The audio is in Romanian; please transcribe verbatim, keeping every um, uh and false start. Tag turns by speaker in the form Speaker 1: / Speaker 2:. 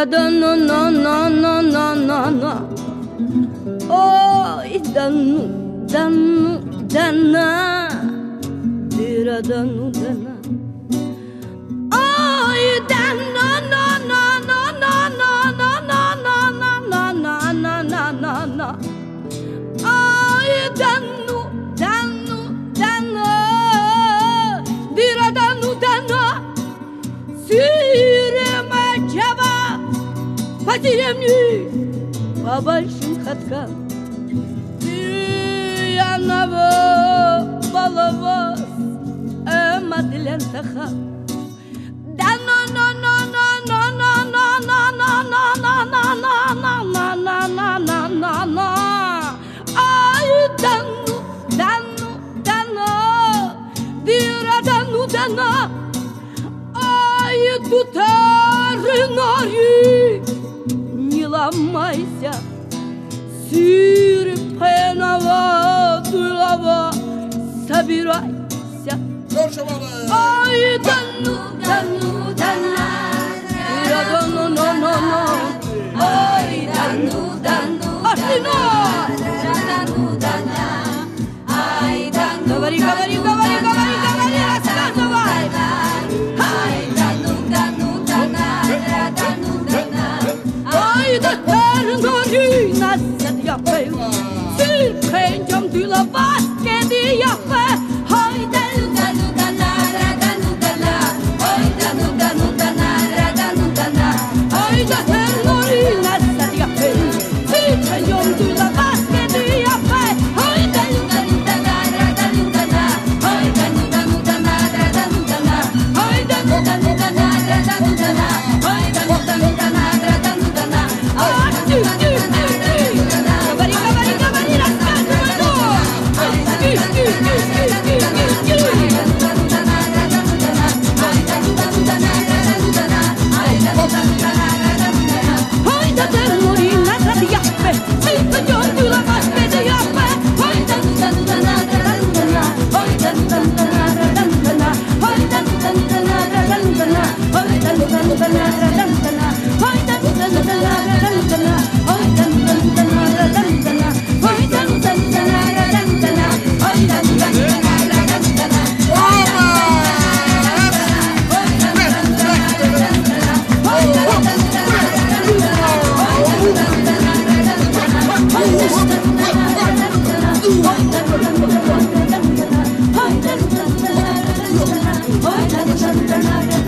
Speaker 1: da no no no no no no no. Oi da nu da nu da na. Dira da nu da na. Oi da no no no no no no no no no no no no no no no. Oi da nu da nu da na. Dira da nu da na. Sirema ceva. Потерями по большим ходкам. Пьяного баловоз Мадлен Таха. Да но но но но но но но но но но но но но но но но но но но. Ай да ну да ну да ну. Дира да ну да ну. Ай тутары нори. Не ломайся, сирпеного дулава, собирайся. Ой, да ну, да ну, да на, да ну, ну, ну, ну. Ой, да ну, да ну, да ну, да на. Ай, да ну, говори, говори, говори, говори, говори, рассказывай. Ай, да ну, да ну, да на, да ну, да на. Ой, да тернори нас япе, сирпен jam de la vasque de yape. Ой, да ну, да ну, да на, да ну, да на. Ой, да ну, да ну, да на, да ну, да на. Ой, да тернори нас япе, сирпен jam de la vasque de yape. Ой, да ну, да ну, да на, да ну, да на. Ой, да ну, да ну, да на, да ну, да на. Ой, да ну, да ну, да на, да ну, да на. Ой, да ну, да ну, да на, да ну, да на. Говори, говори, говори, рассказывай, ну! Ой, да тернори нас япе, сирпен jam de la vasque de yape. Ой, да ну, да ну, да на, да ну, да на. Ой, да ну, да ну, да на, да ну, да на. Ой, да ну, да ну, да на, да ну, да на. Ой, да ну, да ну, да на, да ну, да на. Ой, да ну, да ну, да на, да ну, да на. Ой, да ну, да ну, да на, да ну, да на. Ой, да ну, да ну, да на, да ну, да на. Ой, да ну, да ну, да на, да ну, да на. Ой, да ну, да ну, да на, да ну, да на.